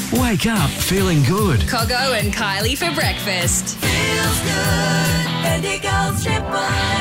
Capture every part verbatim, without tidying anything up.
Wake up feeling good. Coggo and Kylie for breakfast. Feels good. Bendigo's Triple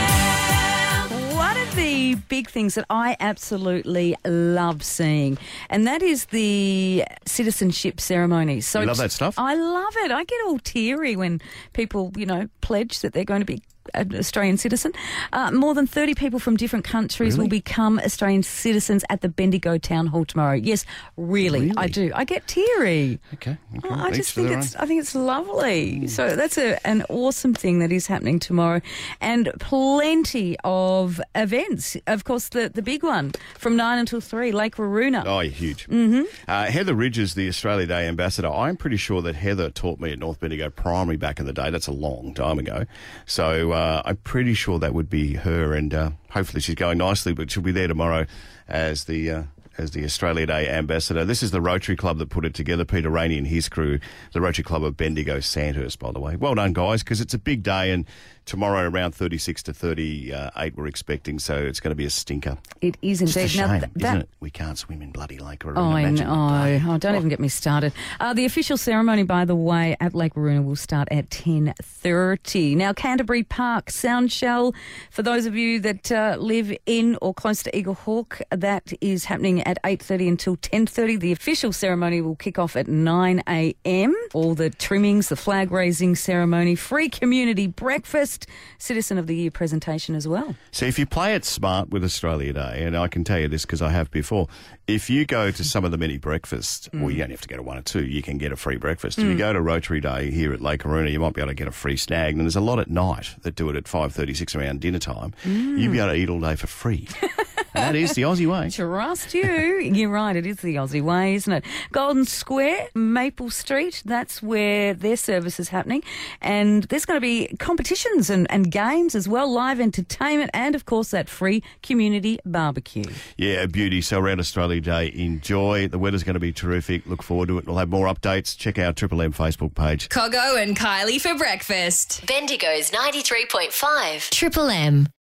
M. One of the big things that I absolutely love seeing, and that is the citizenship ceremonies. So You love that stuff? I love it. I get all teary when people, you know, pledge that they're going to be an Australian citizen. Uh, more than thirty people from different countries Really? will become Australian citizens at the Bendigo Town Hall tomorrow. Yes, really, Really? I do. I get teary. Okay. okay. I Each just to think their it's own. I think it's lovely. So that's a, an awesome thing that is happening tomorrow, and plenty of events. Of course, the the big one from nine until three, Lake Waroona. Oh, yeah, huge. Mm-hmm. Uh, Heather Ridge is the Australia Day ambassador. I'm pretty sure that Heather taught me at North Bendigo Primary back in the day. That's a long time ago. So uh, I'm pretty sure that would be her, and uh, hopefully she's going nicely, but she'll be there tomorrow as the... Uh, as the Australia Day ambassador. This is the Rotary Club that put it together, Peter Rainey and his crew, the Rotary Club of Bendigo Sandhurst, by the way. Well done, guys, because it's a big day, and tomorrow around thirty-six to thirty-eight we're expecting, so it's going to be a stinker. It is Just indeed. a shame, Now, th- isn't it? We can't swim in bloody Lake Waroona. Oh, I Imagine know. that day. Oh, don't even get me started. Uh, the official ceremony, by the way, at Lake Waroona will start at ten thirty. Now, Canterbury Park Sound Shell, for those of you that uh, live in or close to Eagle Hawk, that is happening at eight thirty until ten thirty. The official ceremony will kick off at nine a.m. All the trimmings, the flag-raising ceremony, free community breakfast, Citizen of the Year presentation as well. So if you play it smart with Australia Day, and I can tell you this because I have before, if you go to some of the many breakfasts, well, you don't have to go to one or two, you can get a free breakfast. If you go to Rotary Day here at Lake Waroona, you might be able to get a free snag, and there's a lot at night that do it at five thirty-six around dinner time. You'll be able to eat all day for free. And that is the Aussie way. Trust you. You're right, it is the Aussie way, isn't it? Golden Square, Maple Street, that's where their service is happening. And there's going to be competitions and, and games as well, live entertainment, and, of course, that free community barbecue. Yeah, a beauty. So around Australia Day, enjoy. The weather's going to be terrific. Look forward to it. We'll have more updates. Check our Triple M Facebook page. Coggo and Kylie for breakfast. Bendigo's ninety-three point five. Triple M.